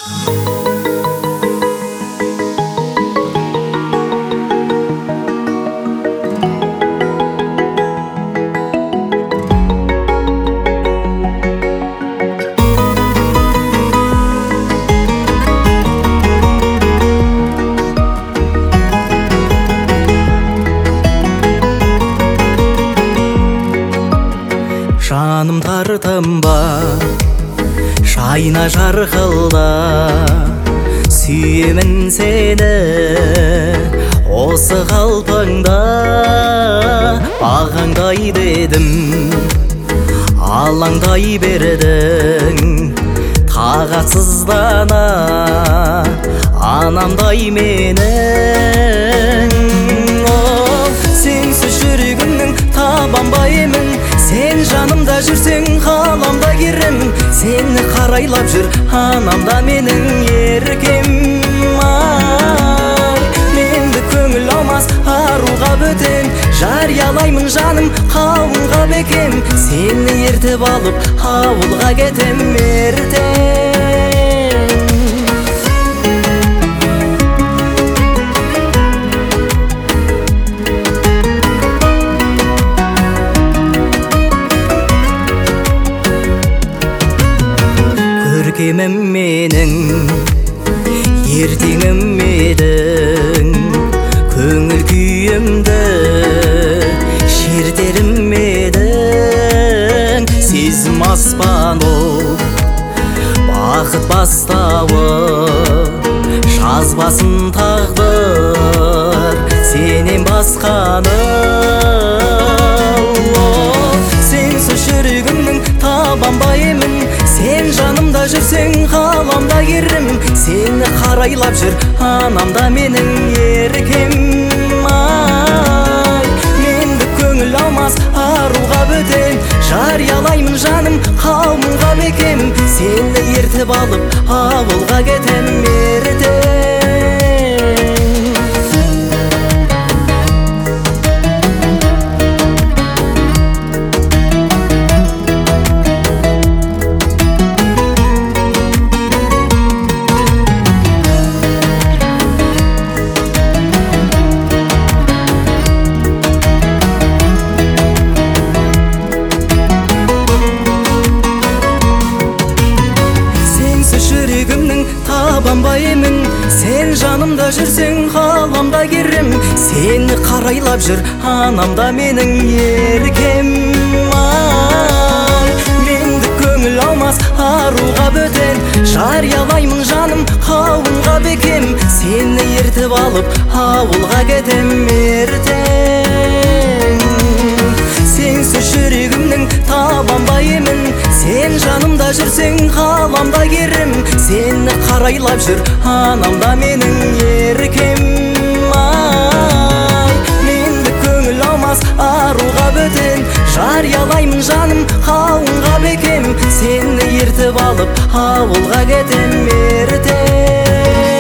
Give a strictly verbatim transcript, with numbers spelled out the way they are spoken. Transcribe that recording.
Жаным тартымба шайна жарқылда, сүйемін сені осы қалпыңда. Бағаңдай дедім, алаңдай бердің, тағатсыздана анамдай менің. Сенсіз жүрегімнің табанбаймын, сен жанымда жүрсең қаламда керім. Сені қарайлап жүр анамда менің еркем. Ай, менді көңіл алмас аруға бөтен, жариялаймын жаным қауымға бекем. Сені ертіп алып ауылға кетем ертең. Көркемім менің, ертеңім едің, көңіл күйімді шертерім едің. Сезім аспан ол, бақыт бастауы, жазбасын тағдыр сенен басқаны. Сенсіз жүрегімнің табанбаймын, сен жанымда жүрсең қаламда керім. Сені қарайлап жүр анамда менің еркем. Ай, менді көңіл алмас аруға бөтен, жариялаймын жаным қауымға бекем. Сені ертіп алып ауылға кетем ертең. Табанбаймын, сен жанымда жүрсең қаламда керім. Сені қарайлап жүр анамда менің еркем. Ай, менді көңіл алмас аруға бөтен, жариялаймын жаным қауымға бекем. Сені ертіп алып ауылға кетем ертең. Сенсіз жүрегімнің табанбаймын, сен жанымда жүрсең қаламда керім. Сені қарайлап жүр анамда менің еркем. Ай, менді көңіл алмас аруға бөтен, жариялаймын жаным қауымға бекем. Сені ертіп алып ауылға кетем ертең.